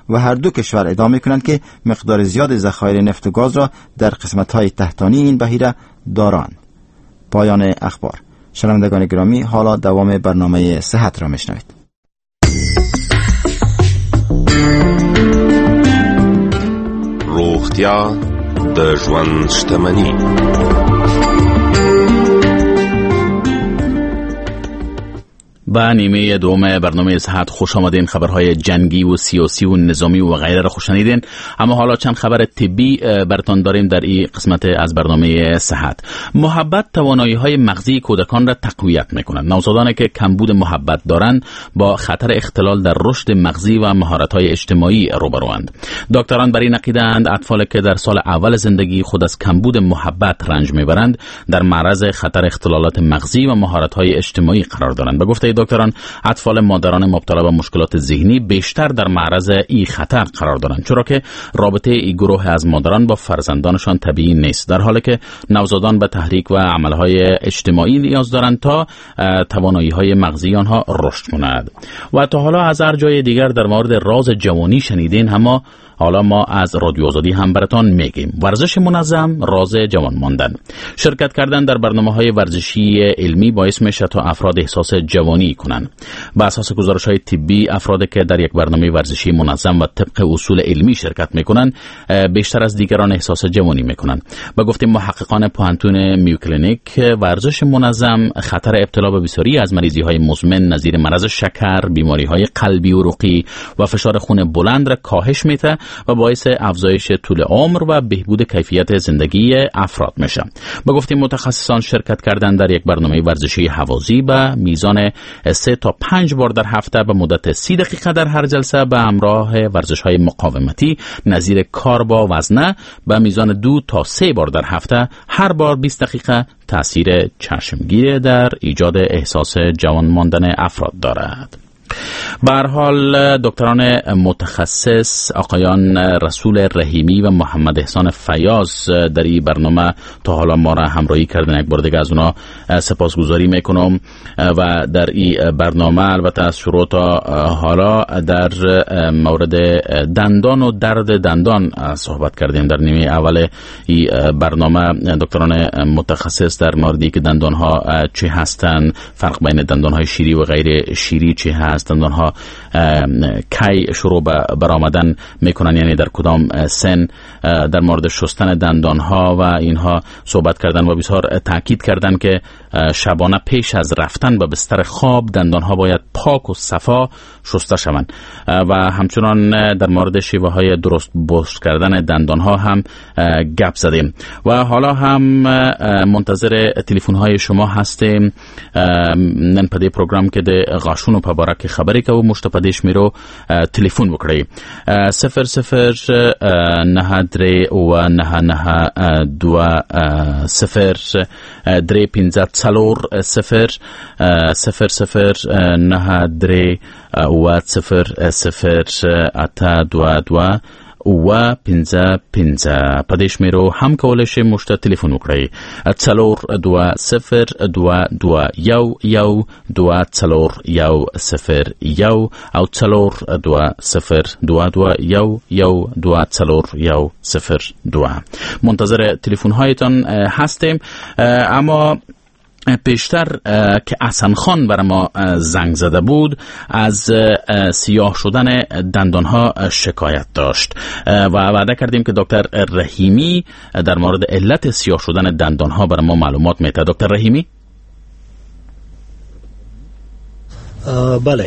و هر دو کشور ادعا می‌کنند که مقدار زیاد ذخایر نفت و گاز را در قسمت‌های تحتانی این بحیره دارند. پایان اخبار. شنوندگان گرامی، حالا دوام برنامه صحت را میشنوید. روغتیا د ژوند شتمني. با نیمه دوم برنامه صحت خوش آمدین. خبرهای جنگی و سیاسی و نظامی و غیره را خوش شنیدین. اما حالا چند خبر طبی براتون داریم در این قسمت از برنامه صحت. محبت توانایی‌های مغزی کودکان را تقویت می‌کند. نوزادانی که کمبود محبت دارند با خطر اختلال در رشد مغزی و مهارت‌های اجتماعی روبروند. دکتران بر این عقیده‌اند اطفالی که در سال اول زندگی خود از کمبود محبت رنج می‌برند در معرض خطر اختلالات مغزی و مهارت‌های اجتماعی قرار دارند. به گفته دکتران، اطفال مادران مبتلا به مشکلات ذهنی بیشتر در معرض این خطر قرار دارند، چرا که رابطه این گروه از مادران با فرزندانشان طبیعی نیست، در حالی که نوزادان به تحریک و عملهای اجتماعی نیاز دارند تا توانایی‌های مغزی آنها رشد کند. و تا حالا از هر جای دیگر در مورد راز جوانی شنیدین، اما حالا ما از رادیو آزادی هم براتون میگیم. ورزش منظم، راز جوان ماندن. شرکت کردن در برنامه‌های ورزشی علمی باعث میشه تا افراد احساس جوانی کنند. بر اساس گزارش‌های طبی، افرادی که در یک برنامه ورزشی منظم و طبق اصول علمی شرکت میکنند بیشتر از دیگران احساس جوانی میکنند. به گفته محققان پوهنتون میو کلینیک، ورزش منظم خطر ابتلا به بسیاری از مریضی‌های مزمن نظیر مرض شکر، بیماری‌های قلبی و عروقی و فشار خون بلند را کاهش میده و باعث افزایش طول عمر و بهبود کیفیت زندگی افراد میشه. به گفته متخصصان، شرکت کردن در یک برنامه ورزشی هوازی به میزان 3 تا 5 بار در هفته به مدت 30 دقیقه در هر جلسه به همراه ورزش‌های مقاومتی نظیر کار با وزنه به میزان 2 تا 3 بار در هفته هر بار 20 دقیقه تأثیر چشمگیر در ایجاد احساس جوان ماندن افراد دارد. به هر حال دکتران متخصص آقایان رسول رحیمی و محمد احسان فیاض در این برنامه تا حالا ما را همراهی کردن. یک بار دیگه از اونا سپاسگزاری میکنم و در این برنامه البته از شروع تا حالا در مورد دندان و درد دندان صحبت کردیم. در نیمه اول این برنامه دکتران متخصص در موردی که دندان ها چه هستند، فرق بین دندان های شیری و غیر شیری چه هست، دندان ها کی شروع برآمدن میکنن، یعنی در کدام سن، در مورد شستن دندان ها و اینها صحبت کردن و بسیار تاکید کردن که شبانه پیش از رفتن به بستر خواب دندان ها باید پاک و صفا شسته شوند و همچنان در مورد شیوه های درست برش کردن دندان ها هم گپ زدیم و حالا هم منتظر تلفن های شما هستیم. نن په دې پروګرام کې د غاښونو په باره کې خبرې کوو. موږ ته په دې شمیرو تلیفون وکړئ 0090 و 55 په دې شمیرو هم کولای شئ موږ ته تلیفون وکړئ 420211 او 420211 منتظر تلیفون هایتان هستیم. اما پیشتر که احسن خان برای ما زنگ زده بود از سیاه شدن دندان ها شکایت داشت و وعده کردیم که دکتر رحیمی در مورد علت سیاه شدن دندان ها برای ما معلومات میده. دکتر رحیمی؟ بله،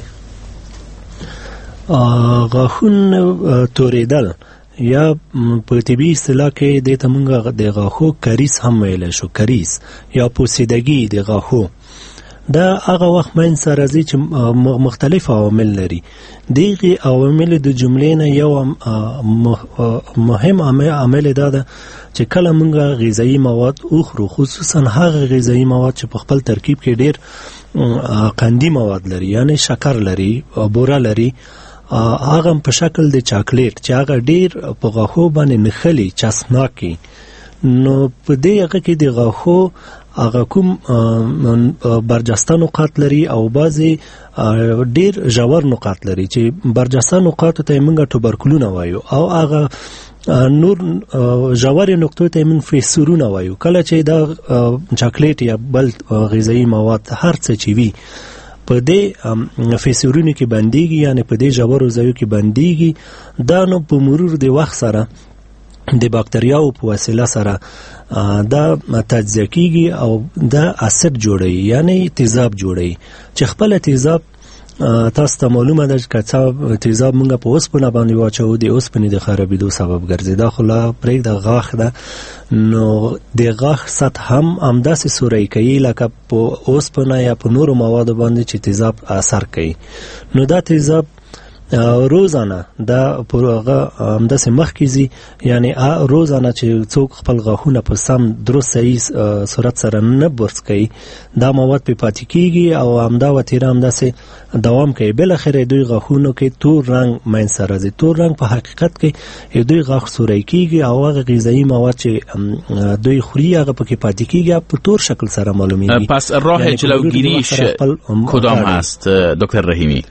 غاښون توریدل یا په طبي اصطلاح کې د تمنګ د غاښو کریس هم ویل شو، کریس یا پوسیدګي د غاښو، دا هغه وخت من سره راځي چې مختلف عوامل لري. دغه عوامل د جملې نه یو مهم عامل دا ده چې کله موږ غذایی مواد اخرو، خصوصا هغه غذایی مواد چې په خپل ترکیب کې ډیر قندي مواد لري، یعنی شکر لري، بوره لري، هغه په شکل د چاکلیټ چې هغه ډیر په غاښو باندې نخلي چسناکي، نو په دې هغه کې د غاښو هغه کوم برجسته نقاط لري او بعضی ډیر ژور نقاط لري چې برجسته نقاط ته موږ توبرکلونه وایو او هغه نور ژورې نقطو ته موږ فیسورونه وایو. کله چې دا چاکلیټ یا بل غذایي مواد هر څه چې وي په دې فیسورونو کې بندېږي، یعنی په دې ژورو ځایو کې بندېږي، دا نو په مرور د وخت سره د باکتریاو په وسیله سره دا تجزیه کیږي او دا اسید جوړوي، یعنی تیزاب جوړوي چې خپل تیزاب تاسو ته معلومه ده چې تیزاب موږ په اوسپنه باندې واچو، د اوسپنې د خرابېدو سبب ګرځي. دا خو لا پرېږده غاښ ده، نو د غاښ سطح هم همداسې سوری کوي لکه په اوسپنه یا په نورو موادو باندې چې تیزاب اثر کوي. نو دا تیزاب روزانه دا پرغه همداسې مخکې ځي، یعنی روزانه چې څوک خپل غاښونه په سم درست صحیح صورت سره نه برس کوي، دا مواد په پاتې کیږي او همدا وتیره همداسې دوام کوي. بالاخره دوی غاښونو کې تور رنګ منځته راځي. تور رنګ په حقیقت کې دوی غاښ سوری کیږي او هغه غذایي مواد چې دوی خوري هغه پکې پاتې کیږي په تور شکل سره معلومیږي. پس راه جلوگیریش کدام هست دکتر رحیمی؟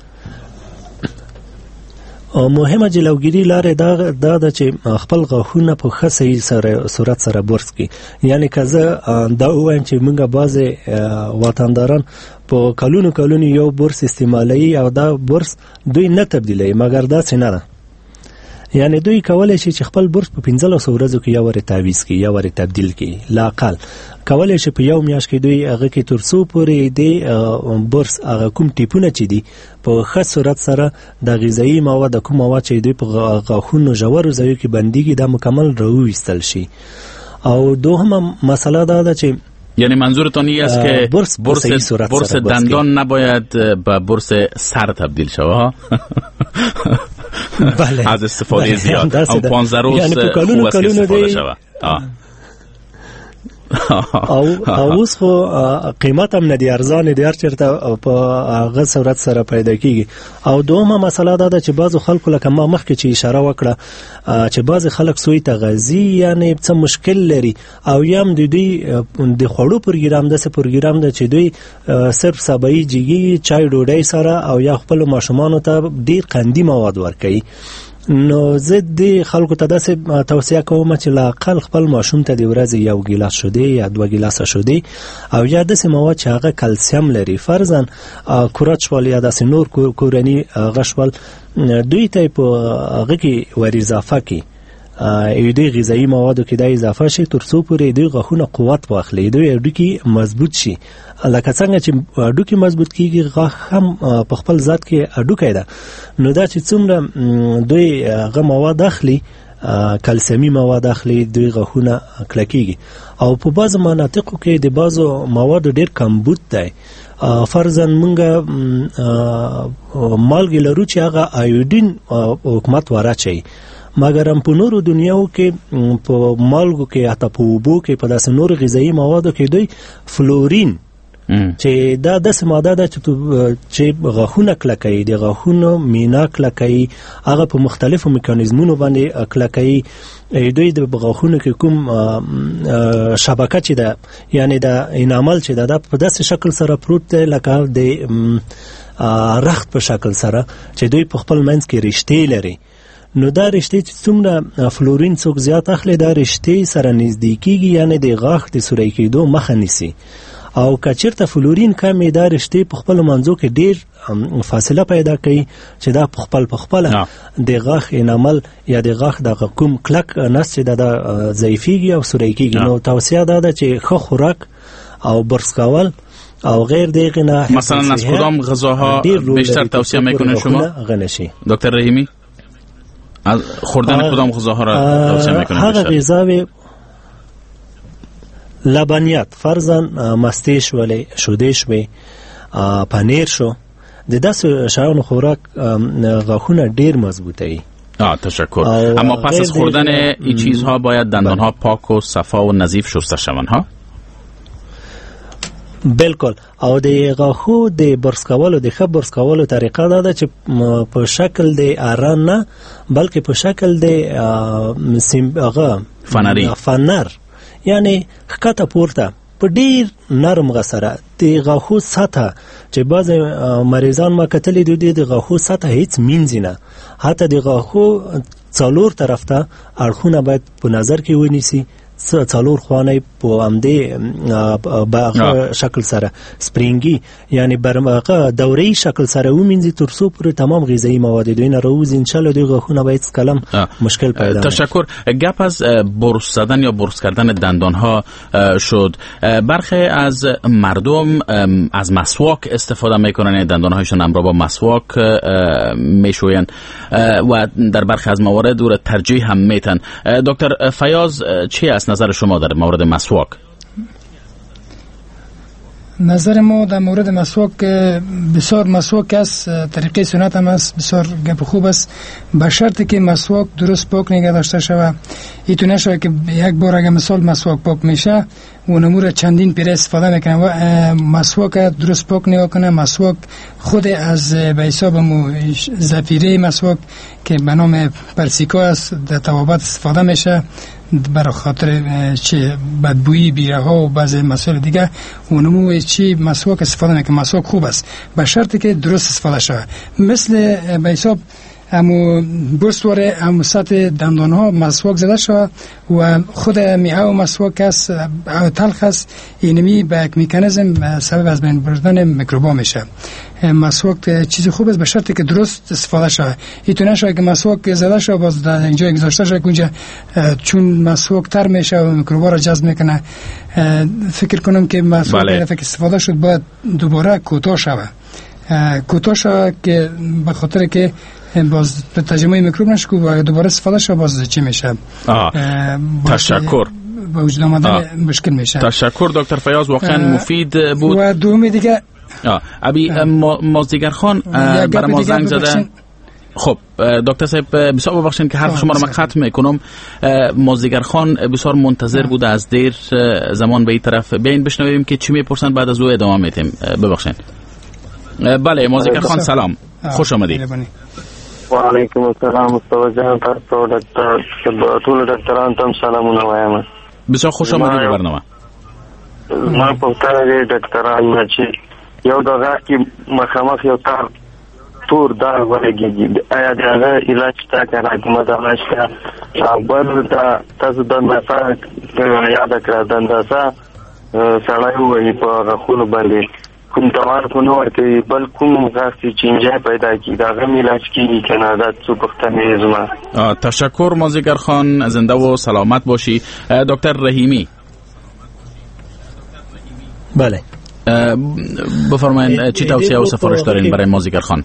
مهمه جلوگیری لاره دا ده چې خپل غاښونه په ښه صحیح صورت سره برس کړي. یعنی که زه دا ووایم چې موږ بعضې وطنداران په کلونو یو برس استعمالوي او دا برس دوی نه تبدیلوي، مګر داسې نه ده. یعنی دوی کولی شي چې خپل برس په 15 ورځو کې یا ورې تعویض کړي یا ورې تبدیل کړي. لا اقل کولی شي په یو میاشت کې دوی هغه کې تر څو پورې د برس هغه کوم ټیپونه چې دي په ښه صورت سره د غذایي مواد کوم مواد چې دوی په غاښونو ژورو ځایو کې بندېږي دا مکمل راوویستل شي. او دوهمه مسئله دا ده چې یعنی منظورتان این است که برس دندان نباید به برس سر تبدیل شود؟ بله. از استفاده زیاد هم 15 روز خوب است که استفاده شود. او اوس خو قیمت هم نه دی ارزان دی، هر چېرته په هغه صورت سره پیدا کیږي. او دومره مسله دا ده چې بعضو خلکو لکه ما مخکې چې اشاره وکړه چې بعضې خلک سوی تغذي یعنی څه مشکل لري او یا هم د دوی د خوړو پروګرام داسې پروګرام ده چې دوی صرف سبایي جګي چای ډوډۍ سره او یا خپلو ماشومانو ته ډېر قندي مواد ورکوي. نو زه د خلکو ته داسې توصیه کوم چې لا اقل خپل ماشوم ته د ورځې یو ګیلاس شیدې یا 2 ګیلاسه شیدې او یا داسې مواد چې هغه کلسیم لري، فرضاً کورت شول یا داسې نور کورني هغه شول، دوی ته په هغه کې ور اضافه کړي، دوی غذایي موادو کې دا اضافه شي تر څو پورې دوی غاښونه قوت واخلي، دوی هډوکي مضبوط شي. لکه څنګه چې هډوکي مضبوط کیږي غاښ هم په خپل ذات کې هډوکی ده. نو دا چې څومره دوی هغه مواد اخلي، کلسیمي مواد اخلي، دوی غاښونه کلکیږي. او په بعضو مناطقو کې د بعضو موادو ډېر کمبود دی. فرضاً مونږ مالګې لرو چې هغه آیودین حکومت وراچوي، مګر هم په نورو دنیاو کې په مالګو کې حتی په اوبو کې په داسې نورو غذایي موادو کې دوی فلورین چې دا داسې ماده ده چې غاښونه کلکوي، د غاښونو مینا کلکوي، هغه په مختلفو میکانیزمونو باندې کلکوي. دوی د غاښونو کې کوم شبکه چې ده، یعنی د انامل چې ده، دا په داسې شکل سره پروت دی لکه د رخت په شکل سره چې دوی په خپل منځ کې رشتې لري. نو دا رشتې چې څومره فلورین څوک زیات اخلي دا رشتې سره نږدې کېږي، یعنی د غاښ د سوری کېدو مخه نیسي. او که چېرته فلورین کمې دا رشتې په خپلو منځو کې ډېر فاصله پیدا کوي چې دا په خپله د غاښ انامل یا د غاښ دغه کوم کلک نس چې دا ضعیفېږي او سوری کېږي. نو توصیه دا ده چې ښه خوراک او برس کول او غیر دقیقه نه، مثلا از کدام غذاها بیشتر توصیه میکنید شما دکتر رحیمی؟ از خوردن کدام غذاها را توصیه میکنید؟ هغه غذاوی لبنیات، فرضاً مستې شولې، شودې شوې، پنیر شو، د داسې شیانو خوراک غاښونه ډیر مضبوطوي. تشکر. اما پس از خوردن این چیزها باید دندانها پاک و صفا و نظیف شسته شوند ها؟ بالکل. او د غاښو د برس کولو د ښه برس کولو طریقه دا ده چې په شکل د اران نه بلکې په شکل د فنر، یعنی ښکته پورته په ډیر نرم غسره د غاښو سطح چې بعض مریضان ما کتلی دي د غاښو سطح هیڅ مینځي نه، حتی د غاښو څلور طرف ته اړخونه باید په نظر کې ونیسي، څلور خوانې په همدې شکل سره سپرینګي یعنی برمغه دوري شکل سره ومینځي تر څو پورې تمام غذایی مواد دوی نه روز ان شاء الله دوی غاښونه باید کلم مشکل پیدا نکنه. تشکر. گپ از برس زدن یا برس کردن دندان ها شد. برخی از مردم از مسواک استفاده میکنن، دندان هایشان هم را با مسواک میشوین و در برخی از موارد او را ترجیح هم میتن. دکتر فیاض چی است نظر شما در مورد مسواک؟ نظر ما در مورد مسواک بسیار مسواک است، طریقه سنت هم است، بسیار گپ خوب است، به شرطی که مسواک درست پاک نگه داشته شود. ایتو نشه که یک بار اگه مثال مسواک پاک میشه و نمور چندین پیره استفاده میکنه و مسواک درست پاک نگاه کنه. مسواک خود از به حساب زفیره مسواک که به نام پرسیکا است در طبابت استفاده میشه برای خاطر چه بدبویی بیره ها و بعضی مسائل دیگه و نمو چی مسواک استفاده میکنه. مسواک خوب است به شرطی که درست استفاده شود. مثل به حساب امو برسواره امو سطح دندان ها مسواک زده شود و خود میعه و مسواک است تلخ است، اینمی به یک میکانیزم سبب از بین بردن میکروبا میشه. مسواک چیز خوب است به شرطی که درست استفاده شود. ایتو نشه که مسواک زده شود باز در اینجا گذاشته شود اونجا چون مسواک تر میشه و میکروبا را جذب میکنه. فکر کنم که مسواک دفعه که استفاده شد باید دوباره کوتاه شود، کوتاه شود که به خاطر که باز به تجمع میکروب نشه و دوباره استفاده شد باز چی میشه. تشکر. با وجود آمدن مشکل میشه. تشکر دکتر فیاض، واقعا مفید بود. و دومی دیگه ابی مازدیگر خان برای ما زنگ زده. خب دکتر صاحب بسیار ببخشید که حرف شما رو من ختم میکنم. مازدیگر خان بسیار منتظر بوده از دیر زمان به این طرف. بیاین بشنویم که چی میپرسن بعد از او ادامه میدیم. ببخشید. بله مازدیگر خان سلام، خوش آمدید. و علیکم السلام مصطفی جان، تاسو دکتر ټول ډاکټرانو ته سلامونه وایم. بسیار خوش آمدید به برنامه. ما پوښتنه لرم ډاکټرانو چې یو دغه کې مخامخ یو تار تور داغ ولګي، آیا دا علاج تا کنه کومه دغه شته؟ بل دا تاسو د نفر یاد کړه دنده سړی وایي په غاښونو باندې کوم دوار کو نو ورته بل کوم غاښي چینجه پیدا کی دا غو علاج کیږي کنه دا څه پختنه زما. تشکر مازدیگر خان، زنده و سلامت باشی. دکتر رحیمی. بله بفرمایید چی توصیه و سفارش دارین برای مازدیگر خان؟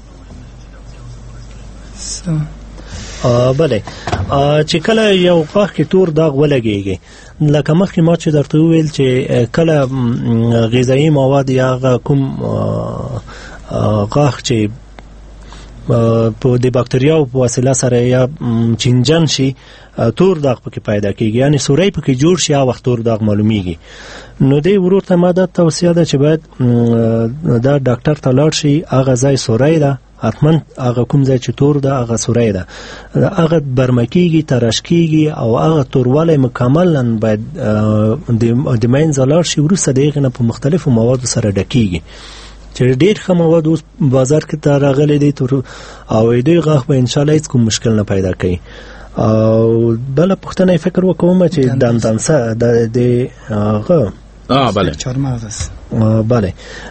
بله چې کله یو غاښ کې تور داغ ولګيږي لکه مخکې ما چې درته وویل چې کله غذایی مواد یا کوم غاښ چې په د باکتریاو په وسیله سره یا چینجن شي تور داغ پکې پیدا کیږي، یعنی سوری پکې جوړ شي او وخت تور داغ معلومیږي. نو دی ورور ته ما د توصیه ده چې باید دا ډاکټر ته لاړ شي، هغه ځای سوری ده حتما هغه کوم ځای چې تور ده هغه سوری ده، هغه برمکیږي ترش کیږي او هغه توروالی مکملا باید د منځه لاړ شي. وروسته د هغې نه په مختلفو موادو سره ډکیږي چې ډېر ښه مواد اوس بازار کې ته راغلی دی او دوی غاښ به انشاءالله هېڅ کوم مشکل نه پیدا کوي. او بله پوښتنه یې فکر وکوم چې دندانسه د هغه بله بله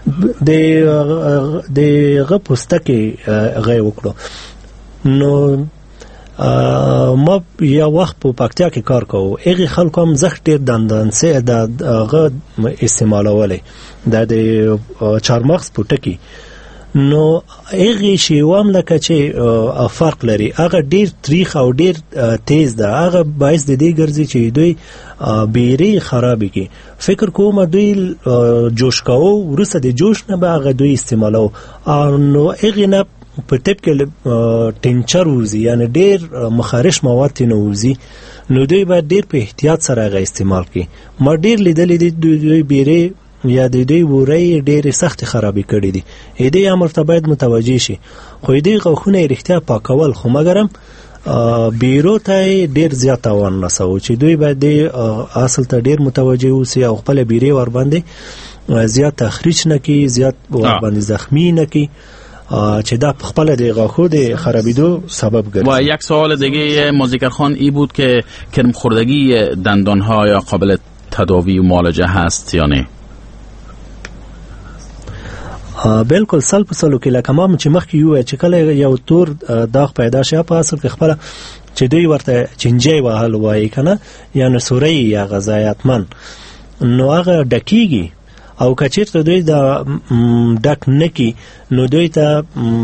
د هغه پوستکي هغه وکړو. نو ما یو وخت په پکتیا کې کار کوو، هغې خلکو هم زښت ډېر دندانسې د هغه استعمالولی د چارمغز پوټکي. نو هغې شیوه هم لکه چې فرق لري، هغه ډېر تریخ او ډېر تیز ده، هغه باعث د دې ګرځي چې دوی بیرې خرابې کړي. فکر کوم دوی جوش کوو، وروسته د جوش نه به هغه دوی استعمالوو. نو هغې نه په ټپ کې ټینچر وځي، یعنی ډېر مخارش مواد ترې نه وځي. نو دوی باید ډېر په احتیاط سره هغه استعمال کړي. ما ډېر لیدلی دي دوی بیرې یا د دوی وری ډېرې سختې خرابې کړي دي. دې امر ته باید متوجه شي. خو دې غاښونه یې رښتیا پاکول، خو مګر هم بیرو ته ډیر زیات تاوان رسو چې دوی باید اصل ته ډیر متوجه اوسي او خپل بیري ور باندې زیات تخریش نکي، زیات ور باندې زخمی نکي چې دا خپل د غاښو د خرابیدو سبب ګرځي. و یک سوال دیگه موزیکر خان ای بود که کرم خوردگی دندان ها یا قابل تداوی و معالجه هست یا نه؟ بالکل سل په سلو کې لکه ما چې مخکې یو چې کله یو تور داغ پیدا شي په اصل کې خپل چې دوی ورته چنجي وهل وایي کنه یا نسوري یا غذایتمن نو هغه ډکیږي او کچیرته دوی دا ډک نکی نو دوی ته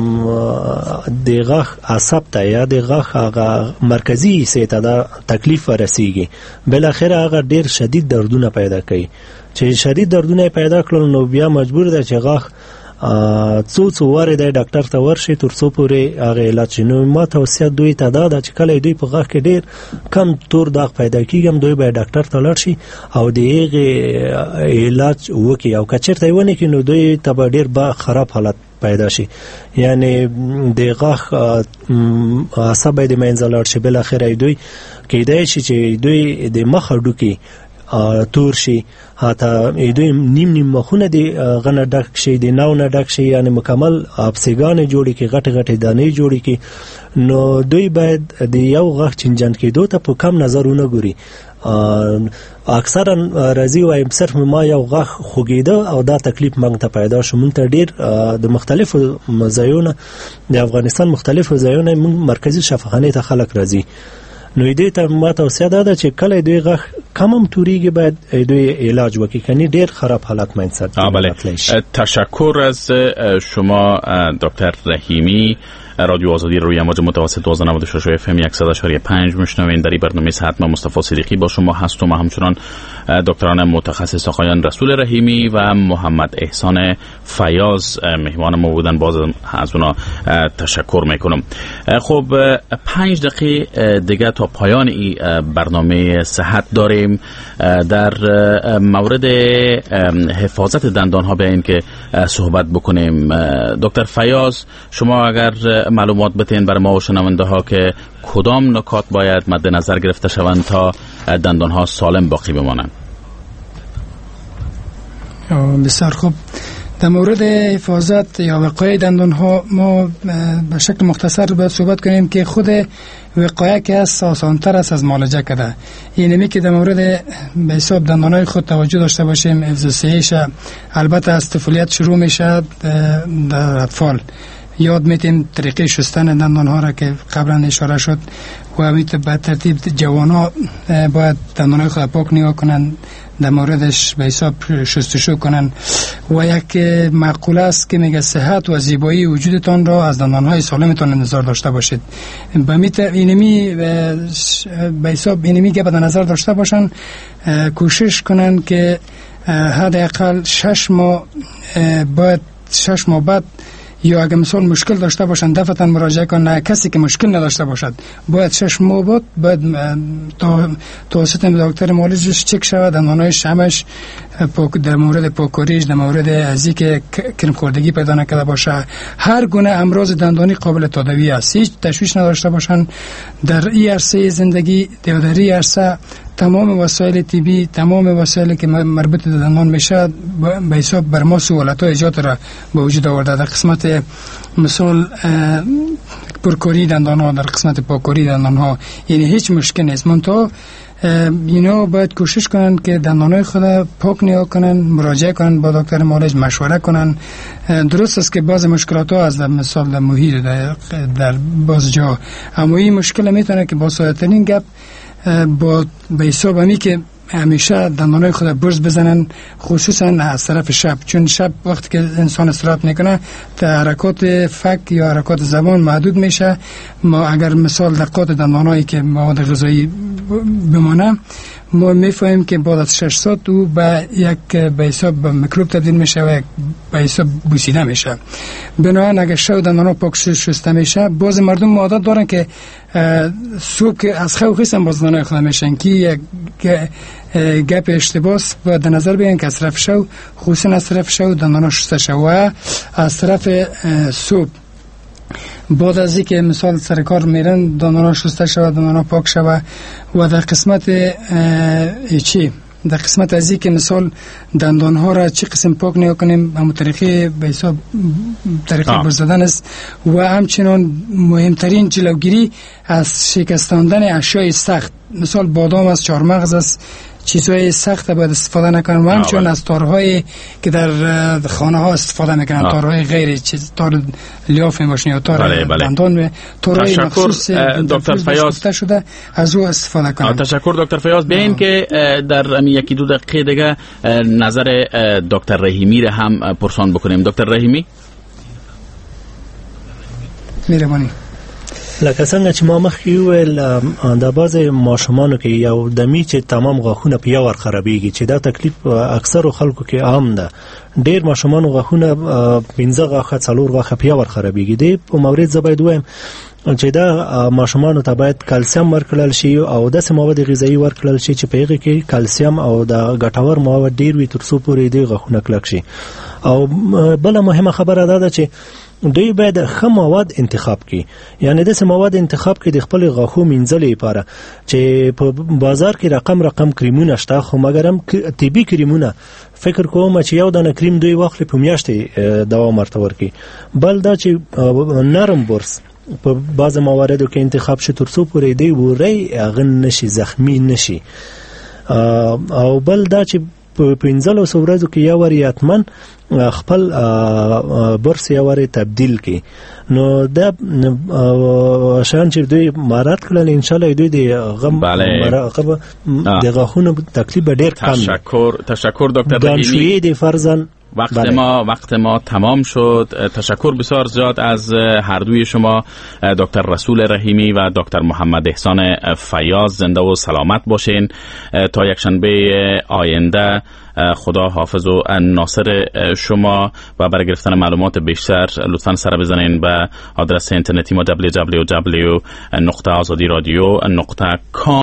د غاښ عصب ته یا د غاښ هغه مرکزی حصې ته دا تکلیف ورسیږي، بل اخر هغه ډیر شدید دردونه پیدا کوي. چې شدید دردونه پیدا کړل نو بیا مجبور دی چې غاښ څو واره د ډاکټر ته ورشي تر څو پورې هغه علاج شي. نو ما توصیه دوی ته دا چې کله دوی په غاښ کې ډیر کم تور داغ پیدا کیږي دوی به ډاکټر ته لاړ شي او د هغه علاج وکړي او کچیرته ونه کې نو دوی ته به ډیر خراب حالت پیدا شي، یعنی د غاښ عصب د منځ لاړ شي. بل اخر دوی کېدای شي چې دوی د مخ هډوکي تور شي، حتی دوی نیم مخونه دی غنه ډک شي، د ناو نه ډک شي، یعنی مکمل اپسیګان جوړي کې غټ دانې جوړي کې. نو دوی باید د یو غاښ چنجن کېدو ته په کم نظرونه ګوري. اکثرا راځي وایم صرف ما یو غاښ خوګیده او دا تکلیف موږ ته پیدا شو. موږ ته ډیر د مختلفو ځایونو د افغانستان مختلفو ځایونو مرکزی شفاخانه ته خلک راځي. نو دې ته ما توصیه ده چې کله دوی غاښ کمم توریږي باید دوی علاج وکړي، کني ډیر خراب حالت منځ ته. تشکر از شما دکتر رحیمی. رادیو آزادی روی امواج متوسط 1296 اف ام 100.5 میشنوین. در این برنامه صحت من مصطفی صدیقی با شما هستم و همچنان دکتران متخصص آقایان رسول رحیمی و محمد احسان فیاض مهمان ما بودن. باز از اونا تشکر میکنم. خب 5 دقیقه دیگه تا پایان این برنامه صحت داریم. در مورد حفاظت دندان ها بیاین که صحبت بکنیم. دکتر فیاض شما اگر معلومات بتین برای ما و شنونده ها که کدام نکات باید مد نظر گرفته شوند تا دندان ها سالم باقی بمانند؟ بسیار خوب. در مورد حفاظت یا وقایه دندان ها ما به شکل مختصر باید صحبت کنیم که خود وقایه که از آسانتر است از معالجه کرده. اینمی که در مورد به حساب دندان های خود توجه داشته باشیم. حفظ صحیحش البته از طفولیت شروع میشه در اطفال. یاد میتیم طریقه شستن دندان ها را که قبلا اشاره شد و همینطور به ترتیب جوان ها باید دندان های خود پاک نگاه کنند، در موردش به حساب شستشو کنند. و یک مقوله است که میگه صحت و زیبایی وجودتان را از دندان های سالمتان انتظار داشته باشید. اینمی به حساب اینمی که به نظر داشته باشند، کوشش کنند که حداقل 6 ماه باید 6 ماه بعد یا اگه مثلا مشکل داشته باشند دفعتاً مراجعه کنند. کسی که مشکل نداشته باشد باید 6 ماه بعد باید توسط دکتر معالجش چک شود دندانایش همش در مورد پاکاریش، در مورد ازی که کرم خوردگی پیدا نکرده باشه. هر گونه امراض دندانی قابل تداوی است، هیچ تشویش نداشته باشند. در این عرصه زندگی در این عرصه تمام وسایل طبی، تمام وسایلی که مربوط به دندان میشه به حساب بر ما سهولت های ایجاد را به وجود آورده. در قسمت مثال پرکاری دندان ها، در قسمت پاکاری دندان ها، یعنی هیچ مشکل نیست. منتها اینا باید کوشش کنن که دندانای خود پاک نگاه کنن، مراجعه کنن با دکتر معالج، مشوره کنن. درست است که بعض مشکلات ها از مثال در محیط در باز جا، اما این مشکل میتونه که با ساده‌ترین گپ با به حساب همی که همیشه دندانای خود برز بزنن، خصوصا از طرف شب، چون شب وقتی که انسان استراحت میکنه حرکات فک یا حرکات زبان محدود میشه. ما اگر مثال دقات دندانایی که مواد غذایی بمانه ما میفهمیم که بعد از 6 ساعت او به یک به حساب میکروب تبدیل میشه و به حساب بوسیده میشه. بنابراین اگر شب دندانا پاک شسته میشه، باز مردم عادت دارن که صبح که از خواب خیسن باز دندانای خود میشن که یک گپ اشتباس و در نظر بگیرن که از طرف شب، خصوصا از طرف شب دندانا شسته شد و از طرف صبح بعد از اینکه مثال سر کار میرن دندانا شسته شود، دندانا پاک شود و در قسمت در قسمت از اینکه مثال دندان ها را چه قسم پاک نیا کنیم، همون طریقه به حساب طریقه برش زدن است و همچنان مهمترین جلوگیری از شکستاندن اشیاء سخت، مثال بادام است، چهارمغز است، چیزهای سخت باید استفاده نکنن و همچنان از تارهایی که در خانه ها استفاده میکنن، تارهای غیر چیز، تار لیاف میباشن یا تار دندان، تارهای مخصوص دکتر فیاض شده از او استفاده کنن. تشکر دکتر فیاض. بیاین که در یکی دو دقیقه دیگه نظر دکتر رحیمی را هم پرسان بکنیم. دکتر رحیمی مهربانی. لکه څنګه چې ما مخکې وویل د بعضې ماشومانو کې یو دمي چې تمام غاښونه په یو ور خرابېږي، چې دا تکلیف اکثرو خلکو کې عام ده. ډېر ماشومانو غاښونه 15 غاښه 4 غاښه په یو ور خرابېږي. دې په مورد زه باید ووایم چې دا ماشومانو ته باید کلسیم ورکړل شي او داسې مواد غذایي ورکړل شي چې په هغې کې کلسیم او د ګټور مواد ډېر وي، تر څو پورې دې غاښونه کلک شي. او بله مهمه خبره دا ده چې دوی باید ښه مواد انتخاب کړي، یعنی داسې مواد انتخاب کړي د خپل غاښو مینځلو لپاره چې په بازار کې رقم کریمونه شته، خو مګر هم طبي کریمونه فکر کوم چې یو دانه کریم دوی واخلي په میاشتې دوام ورته ورکړي. بل دا چې نرم برس په بعض مواردو کې انتخاب شي تر څو پورې دی وری هغه نشي زخمی نشي. او بل دا چې په 15 ورځو کې یو وری اتمن خپل برس یو وری تبدیل کی. نو دا شان چې دوی مهارت کړل ان شاء الله دوی د غم مراقبه د غاښونو تکلیف ډیر کم. تشکر دکتر رحیمی. د فرزن وقت ما تمام شد. تشکر بسیار زیاد از هر دوی شما، دکتر رسول رحیمی و دکتر محمد احسان فیاض. زنده و سلامت باشین تا یک شنبه آینده. خدا حافظ و ناصر شما و برای گرفتن معلومات بیشتر لطفاً سر بزنین به آدرس اینترنتی ما www.azadiradio.com.